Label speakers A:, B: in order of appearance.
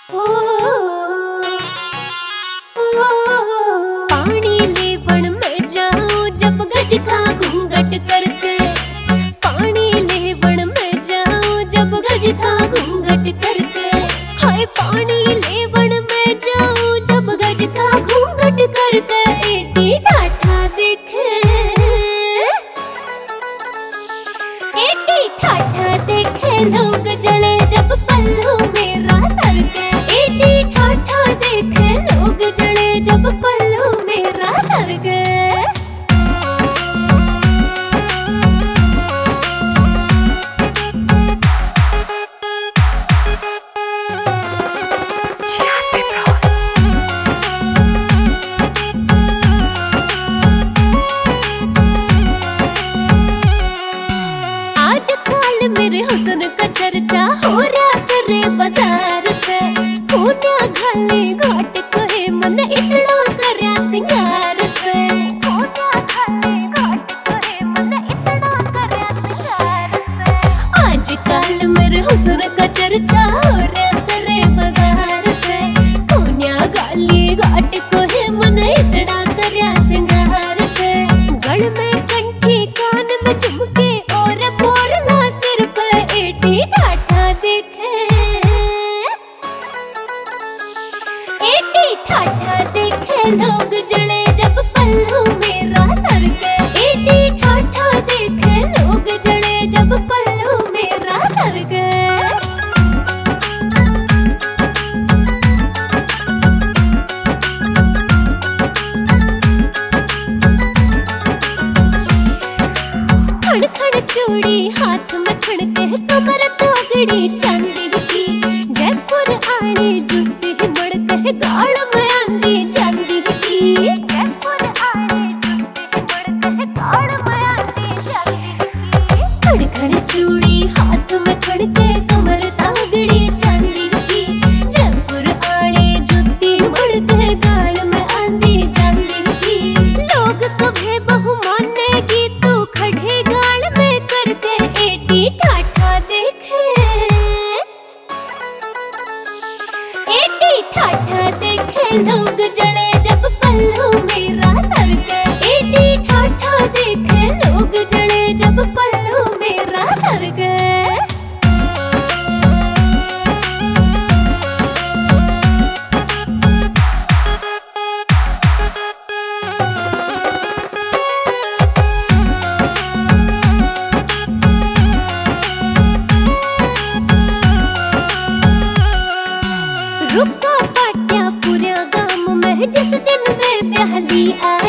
A: पानी लेवन में जाऊं जब गज का घूंघट करके, पानी लेवन में जाऊं जब गज का घूंघट करके, हाय पानी लेवन में जाऊं जब गज का घूंघट करके, एटी ठाठा देखे, एटी ठाठा देखे लोग जले जब पल्लू मेरा सर के, एटी ठाठा देखे लोग जले जब पल्लू मेरा सर के। आजकल मेरे हुस्न का चर्चा हो रहा सरे बाजार से, पूनिया घाली घाट कहे मन इतना करया सिंगार से, पूनिया घाली घाट कहे मन इतना करया सिंगार से। आजकल मेरे हुस्न का चर्चा हो रहा सरे बाजार से, पूनिया घाली घाट कहे मन इतना करया सिंगार से। गल में कंठी कान में झुमके और बोरला सिर पे, एटी ठाठा देखे, एटी ठाठा देखे लोग जले जब पल्लू मेरा सर के, एटी ठाठा देखे लोग जले जब पल्लू मेरा सर के। खड़ खड़ चूड़ी हाथ में खड़के, कमर तोगड़ी चांदी की, जयपुर आड़ी जूती मड़के, गाल में आंधी चांदी की, जयपुर आड़ी जूती मड़के, गाल में आंधी चांदी की। खड़ खड़ चूड़ी हाथ में खड़के, कमर तोगड़ी चांदी की, जयपुर आड़ी जूती मड़के, गाल में आंधी चांदी की। लोग कभे बहु मानेगी तू खड़े गाल में करके, एटी ठाठा देखे, एटी ठाठा देखे लोग जले जब पल्लू मेरा सर के, एटी ठाठा देखे लोग जले जब पल्लू मेरा सर के। रुका पाट्या पूरा गाम में जिस दिन मैं पहली आई,